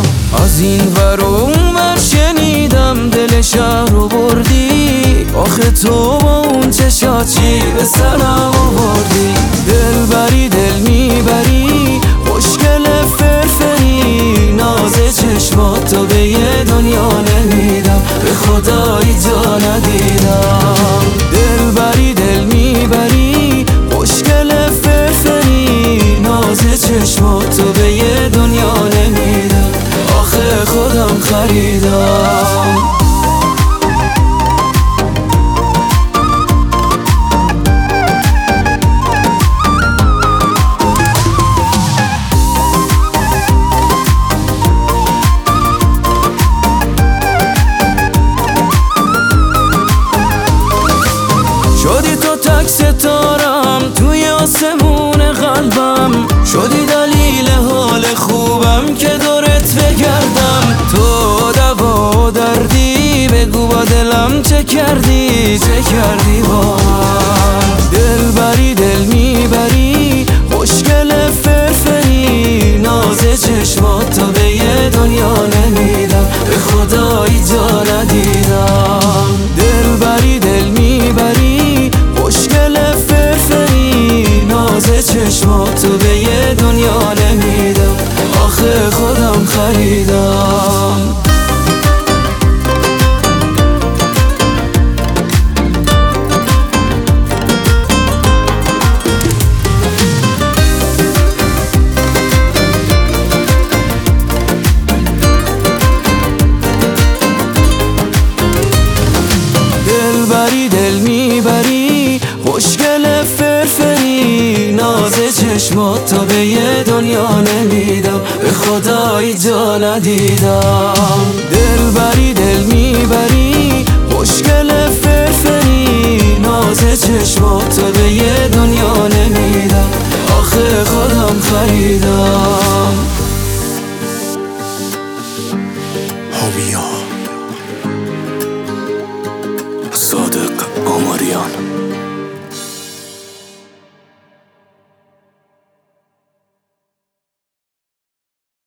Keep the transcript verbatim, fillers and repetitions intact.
از این ور و اون ور شنیدم دل شهر رو بردی، آخه تو با اون چشات چی به سرم آوردی؟ دل بری دل میبری خوشگل فرفری، ناز چشماتو به یه دنیا نمیدم، به خدایی جا ندیدم. دل بری دل میبری خوشگل فرفری، ناز چشماتو به یه دنیا نمیدم، آخه خودم خریدم. شدی تو تک ستارم توی آسمون قلبم، شدی دلیل حال خوبم که دورت بگردم. تو دوا و دردی بگو با دلم چه کردی، چه کردی با من؟ دل بری دل میبری خوشگل فرفری، ناز چشماتو به یه دنیا نمیدم، به خدایی جا ندیدم. دل بری دل میبری خوشگل فرفری، ناز چشماتو به یه دنیا نمیدم، آخه خودم خریدم. دل بری دل میبری خوشگل فرفری، ناز چشماتو به یه دنیا نمیدم، به خدایی جا ندیدم. دل بری دل میبری خوشگل فرفری، ناز چشماتو به یه دنیا نمیدم، آخه خودم خریدم.